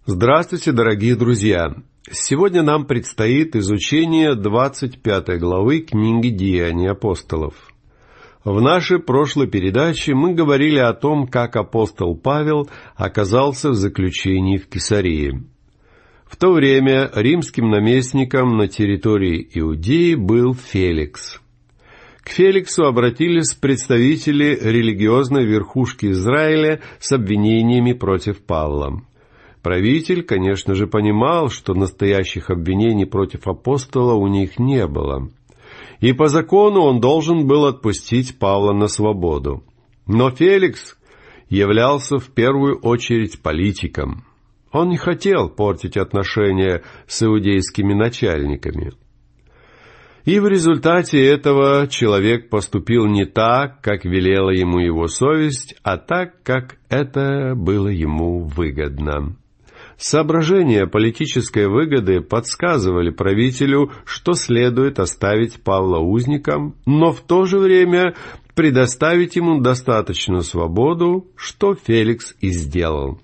Здравствуйте, дорогие друзья! Сегодня нам предстоит изучение 25 главы книги «Деяния апостолов». В нашей прошлой передаче мы говорили о том, как апостол Павел оказался в заключении в Кесарии. В то время римским наместником на территории Иудеи был Феликс. К Феликсу обратились представители религиозной верхушки Израиля с обвинениями против Павла. Правитель, конечно же, понимал, что настоящих обвинений против апостола у них не было. И по закону он должен был отпустить Павла на свободу. Но Феликс являлся в первую очередь политиком. Он не хотел портить отношения с иудейскими начальниками. И в результате этого человек поступил не так, как велела ему его совесть, а так, как это было ему выгодно. Соображения политической выгоды подсказывали правителю, что следует оставить Павла узником, но в то же время предоставить ему достаточную свободу, что Феликс и сделал.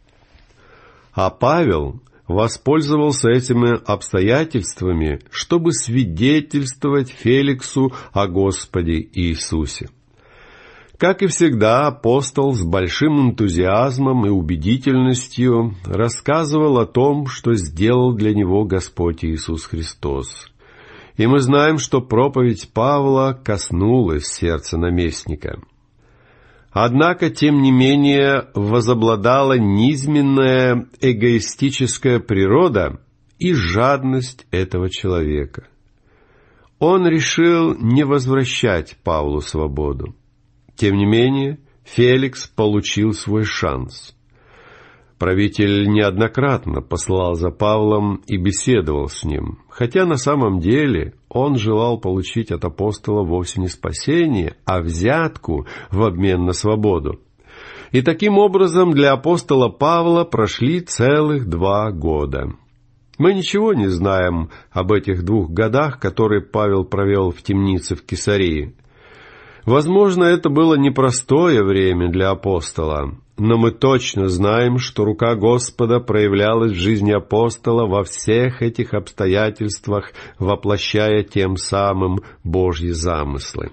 А Павел воспользовался этими обстоятельствами, чтобы свидетельствовать Феликсу о Господе Иисусе. Как и всегда, апостол с большим энтузиазмом и убедительностью рассказывал о том, что сделал для него Господь Иисус Христос. И мы знаем, что проповедь Павла коснулась сердца наместника. Однако, тем не менее, возобладала низменная эгоистическая природа и жадность этого человека. Он решил не возвращать Павлу свободу. Тем не менее, Феликс получил свой шанс. Правитель неоднократно посылал за Павлом и беседовал с ним, хотя на самом деле он желал получить от апостола вовсе не спасение, а взятку в обмен на свободу. И таким образом для апостола Павла прошли целых 2 года. Мы ничего не знаем об этих 2 годах, которые Павел провел в темнице в Кесарии. Возможно, это было непростое время для апостола, но мы точно знаем, что рука Господа проявлялась в жизни апостола во всех этих обстоятельствах, воплощая тем самым Божьи замыслы.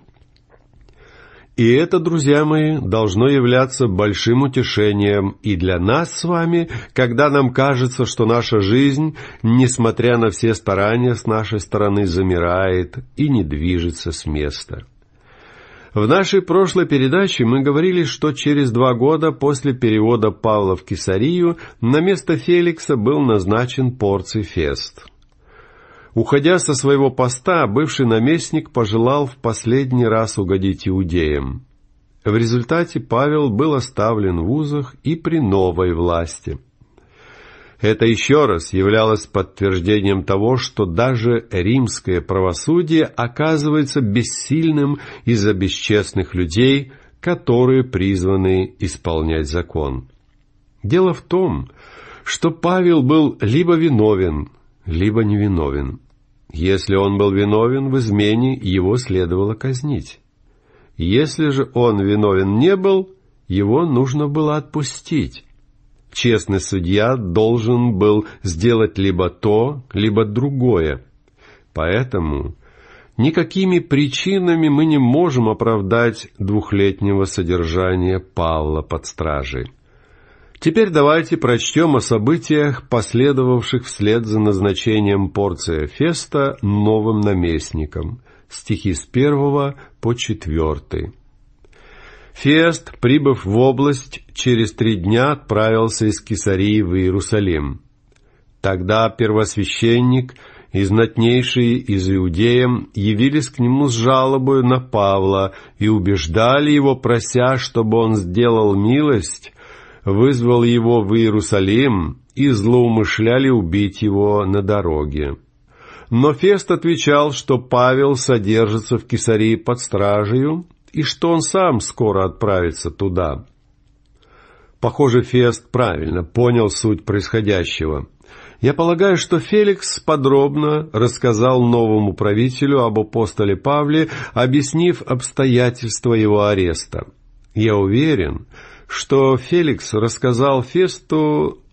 И это, друзья мои, должно являться большим утешением и для нас с вами, когда нам кажется, что наша жизнь, несмотря на все старания с нашей стороны, замирает и не движется с места. В нашей прошлой передаче мы говорили, что через 2 года после перевода Павла в Кесарию на место Феликса был назначен Порций Фест. Уходя со своего поста, бывший наместник пожелал в последний раз угодить иудеям. В результате Павел был оставлен в узах и при новой власти. Это еще раз являлось подтверждением того, что даже римское правосудие оказывается бессильным из-за бесчестных людей, которые призваны исполнять закон. Дело в том, что Павел был либо виновен, либо невиновен. Если он был виновен в измене, его следовало казнить. Если же он виновен не был, его нужно было отпустить. Честный судья должен был сделать либо то, либо другое. Поэтому никакими причинами мы не можем оправдать 2-летнего содержания Павла под стражей. Теперь давайте прочтем о событиях, последовавших вслед за назначением Порция Феста новым наместником. Стихи с 1 по 4. Фест, прибыв в область, через 3 дня отправился из Кесарии в Иерусалим. Тогда первосвященник и знатнейшие из иудеям явились к нему с жалобою на Павла и убеждали его, прося, чтобы он сделал милость, вызвал его в Иерусалим и злоумышляли убить его на дороге. Но Фест отвечал, что Павел содержится в Кесарии под стражею, и что он сам скоро отправится туда. Похоже, Фест правильно понял суть происходящего. Я полагаю, что Феликс подробно рассказал новому правителю об апостоле Павле, объяснив обстоятельства его ареста. Я уверен, что Феликс рассказал Фесту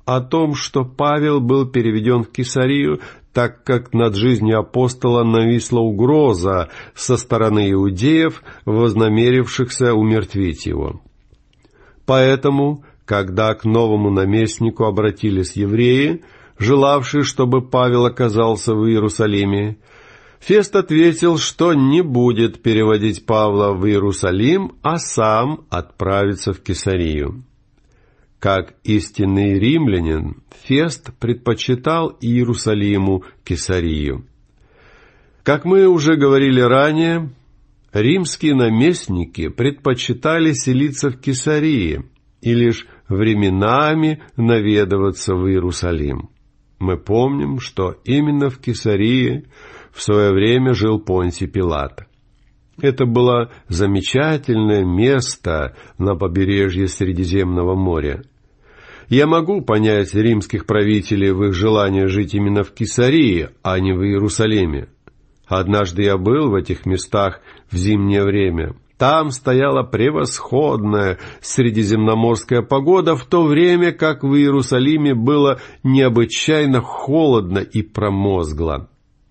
о том, что Павел был переведен в Кесарию, так как над жизнью апостола нависла угроза со стороны иудеев, вознамерившихся умертвить его. Поэтому, когда к новому наместнику обратились евреи, желавшие, чтобы Павел оказался в Иерусалиме, Фест ответил, что не будет переводить Павла в Иерусалим, а сам отправится в Кесарию. Как истинный римлянин, Фест предпочитал Иерусалиму Кесарию. Как мы уже говорили ранее, римские наместники предпочитали селиться в Кесарии и лишь временами наведываться в Иерусалим. Мы помним, что именно в Кесарии в свое время жил Понтий Пилат. Это было замечательное место на побережье Средиземного моря. Я могу понять римских правителей в их желании жить именно в Кесарии, а не в Иерусалиме. Однажды я был в этих местах в зимнее время. Там стояла превосходная средиземноморская погода, в то время как в Иерусалиме было необычайно холодно и промозгло.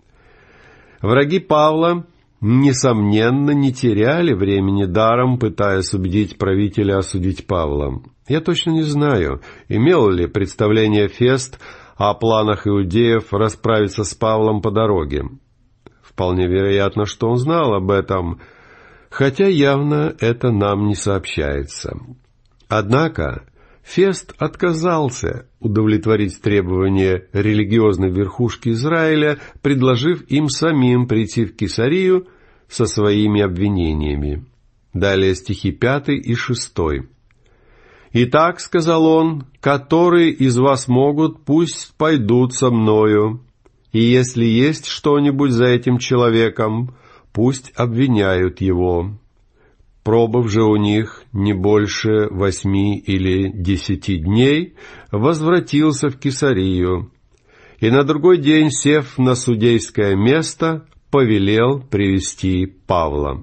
Враги Павла, несомненно, не теряли времени даром, пытаясь убедить правителя осудить Павла. Я точно не знаю, имел ли представление Фест о планах иудеев расправиться с Павлом по дороге. Вполне вероятно, что он знал об этом, хотя явно это нам не сообщается. Однако Фест отказался удовлетворить требования религиозной верхушки Израиля, предложив им самим прийти в Кесарию со своими обвинениями. Далее стихи 5 и 6. «Итак, — сказал он, — которые из вас могут, пусть пойдут со мною, и если есть что-нибудь за этим человеком, пусть обвиняют его». Пробыв же у них не больше 8 или 10 дней, возвратился в Кесарию, и на другой день, сев на судейское место, повелел привести Павла.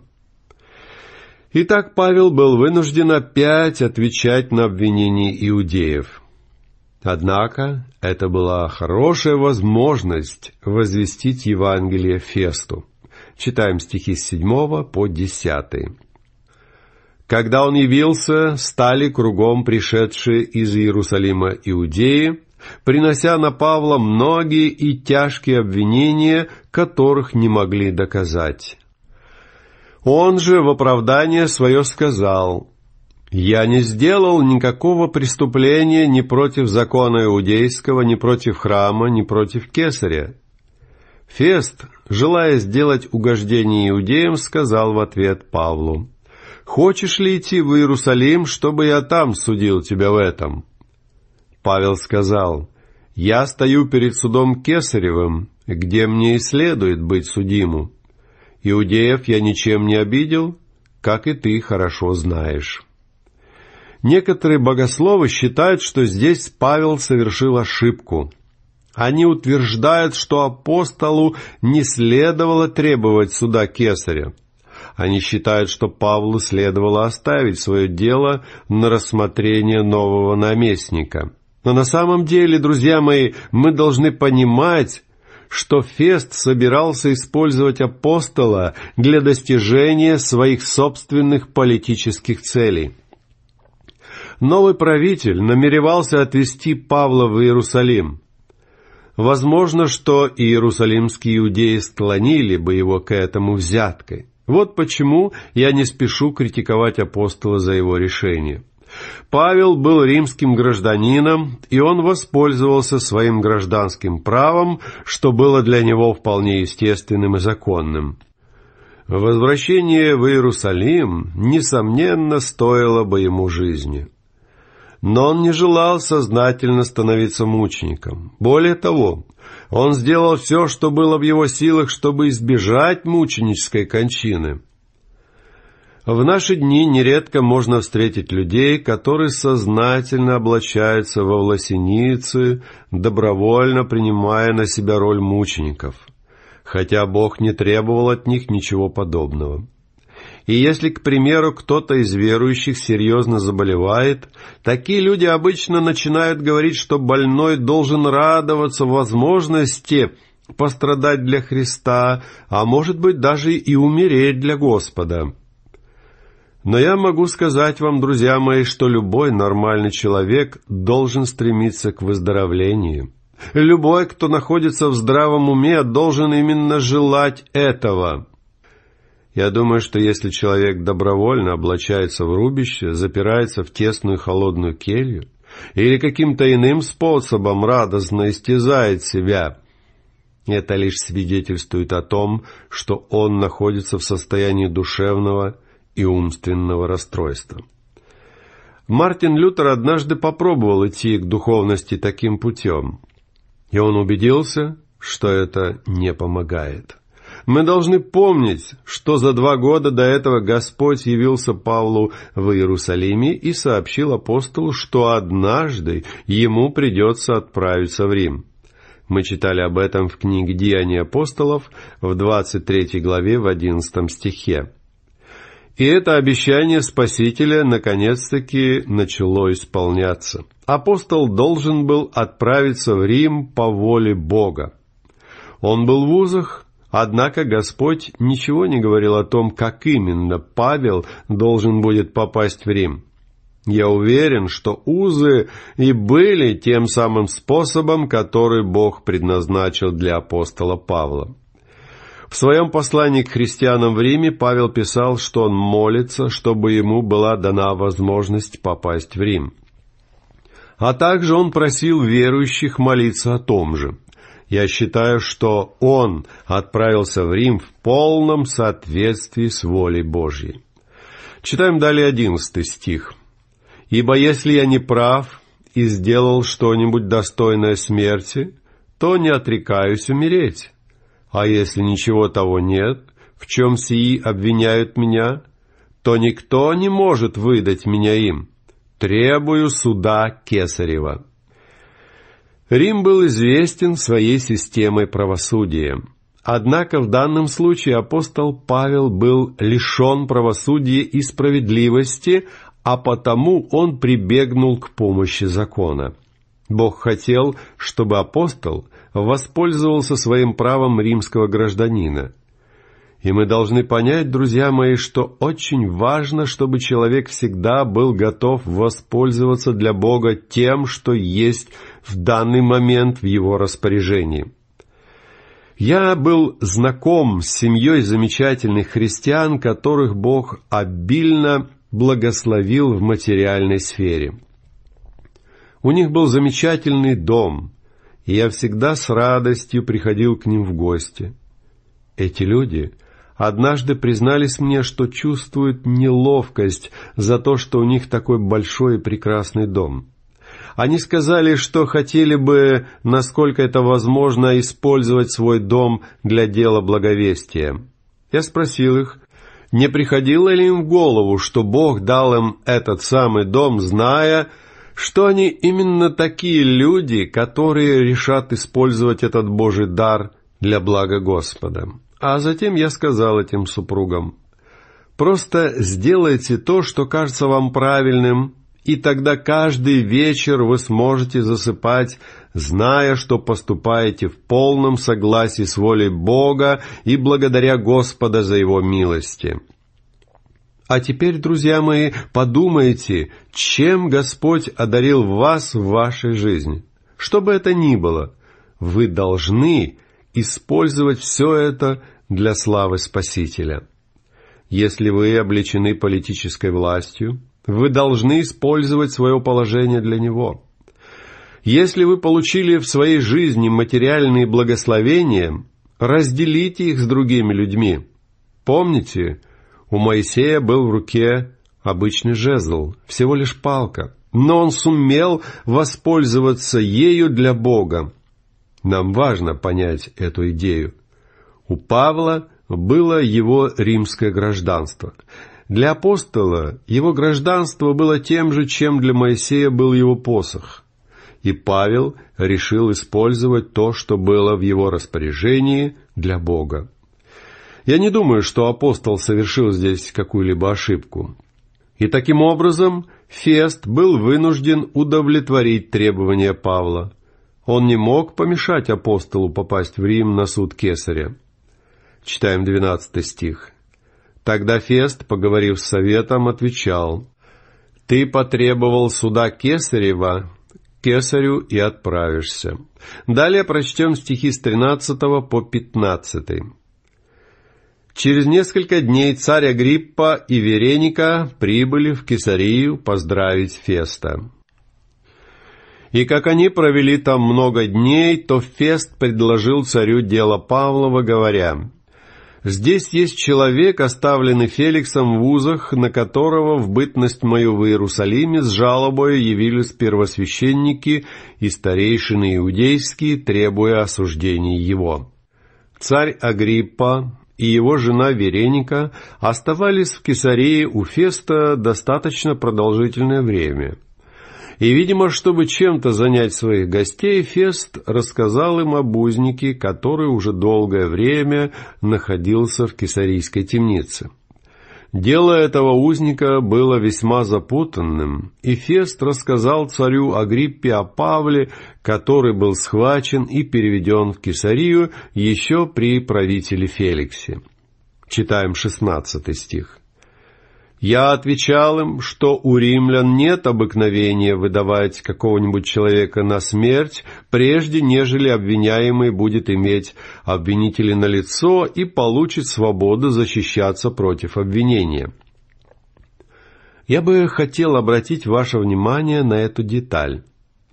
Итак, Павел был вынужден опять отвечать на обвинения иудеев. Однако это была хорошая возможность возвестить Евангелие Фесту. Читаем стихи с 7 по 10. «Когда он явился, стали кругом пришедшие из Иерусалима иудеи, принося на Павла многие и тяжкие обвинения, которых не могли доказать. Он же в оправдание свое сказал: «Я не сделал никакого преступления ни против закона иудейского, ни против храма, ни против кесаря». Фест, желая сделать угождение иудеям, сказал в ответ Павлу: «Хочешь ли идти в Иерусалим, чтобы я там судил тебя в этом?» Павел сказал: «Я стою перед судом Кесаревым, где мне и следует быть судиму. Иудеев я ничем не обидел, как и ты хорошо знаешь». Некоторые богословы считают, что здесь Павел совершил ошибку. Они утверждают, что апостолу не следовало требовать суда Кесаря. Они считают, что Павлу следовало оставить свое дело на рассмотрение нового наместника. Но на самом деле, друзья мои, мы должны понимать, что Фест собирался использовать апостола для достижения своих собственных политических целей. Новый правитель намеревался отвезти Павла в Иерусалим. Возможно, что иерусалимские иудеи склонили бы его к этому взяткой. Вот почему я не спешу критиковать апостола за его решение. Павел был римским гражданином, и он воспользовался своим гражданским правом, что было для него вполне естественным и законным. Возвращение в Иерусалим, несомненно, стоило бы ему жизни. Но он не желал сознательно становиться мучеником. Более того, он сделал все, что было в его силах, чтобы избежать мученической кончины. В наши дни нередко можно встретить людей, которые сознательно облачаются во власеницы, добровольно принимая на себя роль мучеников, хотя Бог не требовал от них ничего подобного. И если, к примеру, кто-то из верующих серьезно заболевает, такие люди обычно начинают говорить, что больной должен радоваться возможности пострадать для Христа, а может быть даже и умереть для Господа. Но я могу сказать вам, друзья мои, что любой нормальный человек должен стремиться к выздоровлению. Любой, кто находится в здравом уме, должен именно желать этого. Я думаю, что если человек добровольно облачается в рубище, запирается в тесную холодную келью или каким-то иным способом радостно истязает себя, это лишь свидетельствует о том, что он находится в состоянии душевного и умственного расстройства. Мартин Лютер однажды попробовал идти к духовности таким путем, и он убедился, что это не помогает. Мы должны помнить, что за 2 года до этого Господь явился Павлу в Иерусалиме и сообщил апостолу, что однажды ему придется отправиться в Рим. Мы читали об этом в книге «Деяния апостолов» в 23 главе в 11 стихе. И это обещание Спасителя наконец-таки начало исполняться. Апостол должен был отправиться в Рим по воле Бога. Он был в узах, однако Господь ничего не говорил о том, как именно Павел должен будет попасть в Рим. Я уверен, что узы и были тем самым способом, который Бог предназначил для апостола Павла. В своем послании к христианам в Риме Павел писал, что он молится, чтобы ему была дана возможность попасть в Рим. А также он просил верующих молиться о том же. Я считаю, что он отправился в Рим в полном соответствии с волей Божьей. Читаем далее 11 стих. «Ибо если я не прав и сделал что-нибудь достойное смерти, то не отрекаюсь умереть. А если ничего того нет, в чем сии обвиняют меня, то никто не может выдать меня им. Требую суда Кесарева». Рим был известен своей системой правосудия. Однако в данном случае апостол Павел был лишен правосудия и справедливости, а потому он прибегнул к помощи закона. Бог хотел, чтобы апостол воспользовался своим правом римского гражданина. И мы должны понять, друзья мои, что очень важно, чтобы человек всегда был готов воспользоваться для Бога тем, что есть в данный момент в его распоряжении. Я был знаком с семьей замечательных христиан, которых Бог обильно благословил в материальной сфере. У них был замечательный дом, и я всегда с радостью приходил к ним в гости. Эти люди однажды признались мне, что чувствуют неловкость за то, что у них такой большой и прекрасный дом. Они сказали, что хотели бы, насколько это возможно, использовать свой дом для дела благовестия. Я спросил их, не приходило ли им в голову, что Бог дал им этот самый дом, зная, что они именно такие люди, которые решат использовать этот Божий дар для блага Господа. А затем я сказал этим супругам, просто сделайте то, что кажется вам правильным, и тогда каждый вечер вы сможете засыпать, зная, что поступаете в полном согласии с волей Бога и благодаря Господа за Его милости. А теперь, друзья мои, подумайте, чем Господь одарил вас в вашей жизни. Что бы это ни было, вы должны использовать все это для славы Спасителя. Если вы облечены политической властью, вы должны использовать свое положение для Него. Если вы получили в своей жизни материальные благословения, разделите их с другими людьми. Помните, у Моисея был в руке обычный жезл, всего лишь палка, но он сумел воспользоваться ею для Бога. Нам важно понять эту идею. У Павла было его римское гражданство. Для апостола его гражданство было тем же, чем для Моисея был его посох. И Павел решил использовать то, что было в его распоряжении, для Бога. Я не думаю, что апостол совершил здесь какую-либо ошибку. И таким образом Фест был вынужден удовлетворить требования Павла. Он не мог помешать апостолу попасть в Рим на суд Кесаря. Читаем 12 стих. «Тогда Фест, поговорив с советом, отвечал: «Ты потребовал суда Кесарева, к Кесарю и отправишься». Далее прочтем стихи с 13 по 15. «Через несколько дней царь Агриппа и Вереника прибыли в Кесарию поздравить Феста. И как они провели там много дней, то Фест предложил царю дело Павлова, говоря: «Здесь есть человек, оставленный Феликсом в узах, на которого в бытность мою в Иерусалиме с жалобою явились первосвященники и старейшины иудейские, требуя осуждения его». Царь Агриппа и его жена Вереника оставались в Кесарии у Феста достаточно продолжительное время. И, видимо, чтобы чем-то занять своих гостей, Фест рассказал им об узнике, который уже долгое время находился в кесарийской темнице. Дело этого узника было весьма запутанным, и Фест рассказал царю Агриппе о Павле, который был схвачен и переведен в Кесарию еще при правителе Феликсе. Читаем 16 стих. «Я отвечал им, что у римлян нет обыкновения выдавать какого-нибудь человека на смерть, прежде нежели обвиняемый будет иметь обвинителя налицо и получит свободу защищаться против обвинения». Я бы хотел обратить ваше внимание на эту деталь.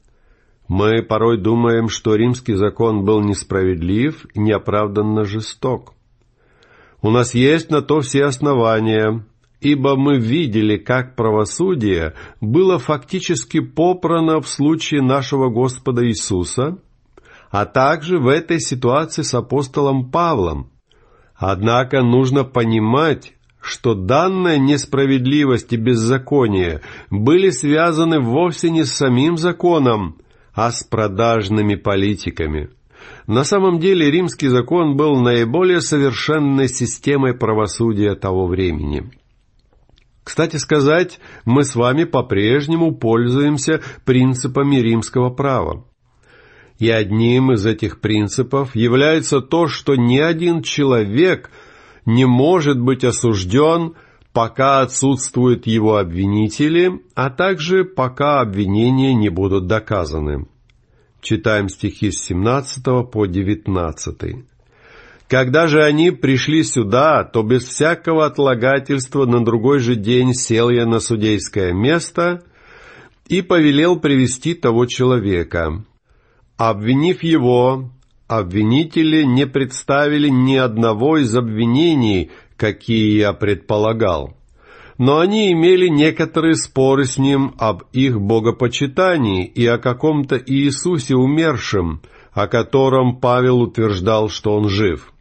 Мы порой думаем, что римский закон был несправедлив и неоправданно жесток. У нас есть на то все основания, ибо мы видели, как правосудие было фактически попрано в случае нашего Господа Иисуса, а также в этой ситуации с апостолом Павлом. Однако нужно понимать, что данная несправедливость и беззаконие были связаны вовсе не с самим законом, а с продажными политиками. На самом деле римский закон был наиболее совершенной системой правосудия того времени. Кстати сказать, мы с вами по-прежнему пользуемся принципами римского права. И одним из этих принципов является то, что ни один человек не может быть осужден, пока отсутствуют его обвинители, а также пока обвинения не будут доказаны. Читаем стихи с 17 по 19. «Когда же они пришли сюда, то без всякого отлагательства на другой же день сел я на судейское место и повелел привести того человека. Обвинив его, обвинители не представили ни одного из обвинений, какие я предполагал. Но они имели некоторые споры с ним об их богопочитании и о каком-то Иисусе умершем, о котором Павел утверждал, что он жив».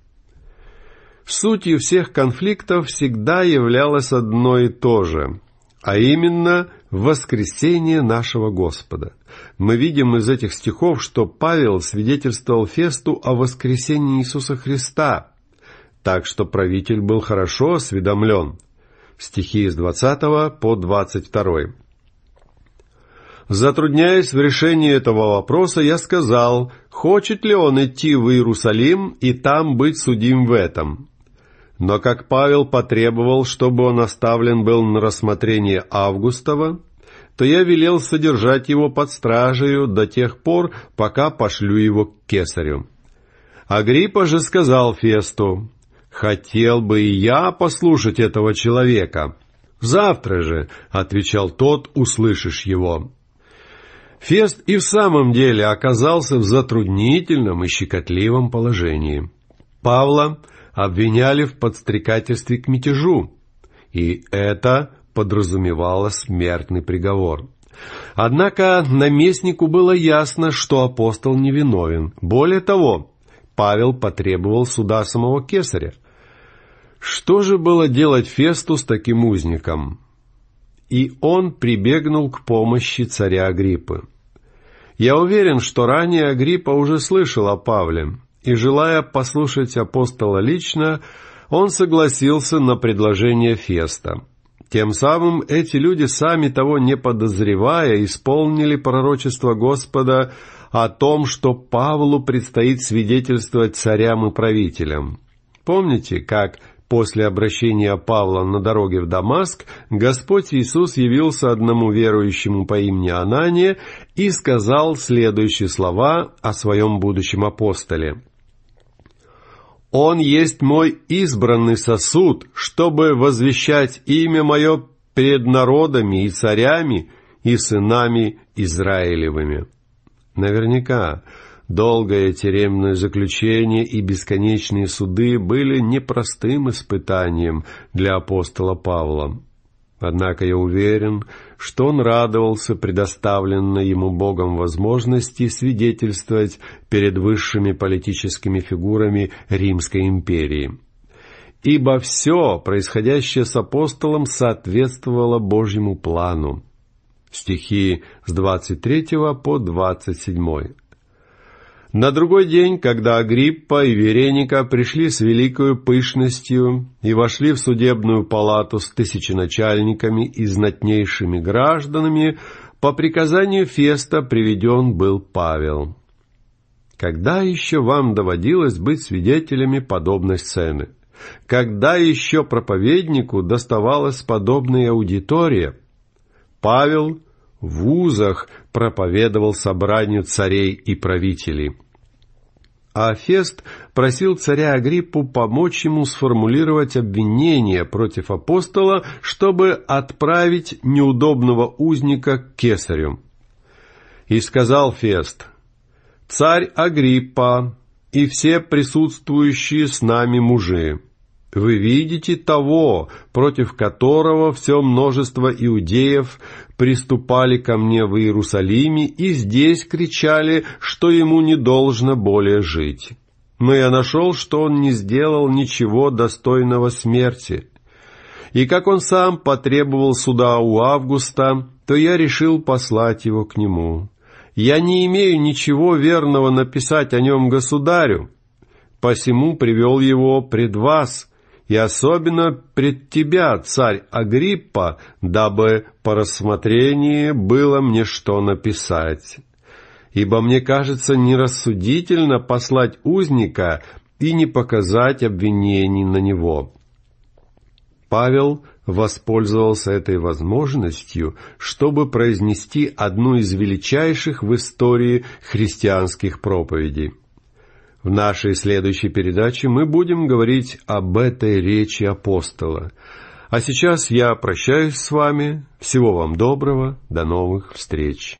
Сутью всех конфликтов всегда являлось одно и то же, а именно воскресение нашего Господа. Мы видим из этих стихов, что Павел свидетельствовал Фесту о воскресении Иисуса Христа, так что правитель был хорошо осведомлен. Стихи с 20 по 22. Затрудняясь в решении этого вопроса, я сказал, хочет ли он идти в Иерусалим и там быть судим в этом. Но как Павел потребовал, чтобы он оставлен был на рассмотрение Августова, то я велел содержать его под стражею до тех пор, пока пошлю его к Кесарю. Агриппа же сказал Фесту: «Хотел бы и я послушать этого человека». «Завтра же», — отвечал тот, — «услышишь его». Фест и в самом деле оказался в затруднительном и щекотливом положении. Павла обвиняли в подстрекательстве к мятежу, и это подразумевало смертный приговор. Однако наместнику было ясно, что апостол невиновен. Более того, Павел потребовал суда самого Кесаря. Что же было делать Фесту с таким узником? И он прибегнул к помощи царя Агриппы. Я уверен, что ранее Агриппа уже слышал о Павле, и, желая послушать апостола лично, Он согласился на предложение Феста. Тем самым эти люди, сами того не подозревая, исполнили пророчество Господа о том, что Павлу предстоит свидетельствовать царям и правителям. Помните, как после обращения Павла на дороге в Дамаск Господь Иисус явился одному верующему по имени Анания и сказал следующие слова о своем будущем апостоле. «Он есть мой избранный сосуд, чтобы возвещать имя мое пред народами и царями и сынами Израилевыми». Наверняка долгое тюремное заключение и бесконечные суды были непростым испытанием для апостола Павла. Однако я уверен, что он радовался предоставленной ему Богом возможности свидетельствовать перед высшими политическими фигурами Римской империи. Ибо все происходящее с апостолом соответствовало Божьему плану. Стихи с 23 по 27. На другой день, когда Агриппа и Вереника пришли с великою пышностью и вошли в судебную палату с тысяченачальниками и знатнейшими гражданами, по приказанию Феста приведен был Павел. Когда еще вам доводилось быть свидетелями подобной сцены? Когда еще проповеднику доставалась подобная аудитория? Павел в узах проповедовал собранию царей и правителей. А Фест просил царя Агриппу помочь ему сформулировать обвинение против апостола, чтобы отправить неудобного узника к кесарю. И сказал Фест: «Царь Агриппа и все присутствующие с нами мужи, вы видите того, против которого все множество иудеев приступали ко мне в Иерусалиме и здесь кричали, что ему не должно более жить. Но я нашел, что он не сделал ничего достойного смерти. И как он сам потребовал суда у Августа, то я решил послать его к нему. Я не имею ничего верного написать о нем государю, посему привел его пред вас, и особенно пред тебя, царь Агриппа, дабы по рассмотрении было мне что написать. Ибо мне кажется нерассудительно послать узника и не показать обвинений на него». Павел воспользовался этой возможностью, чтобы произнести одну из величайших в истории христианских проповедей. В нашей следующей передаче мы будем говорить об этой речи апостола. А сейчас я прощаюсь с вами. Всего вам доброго. До новых встреч.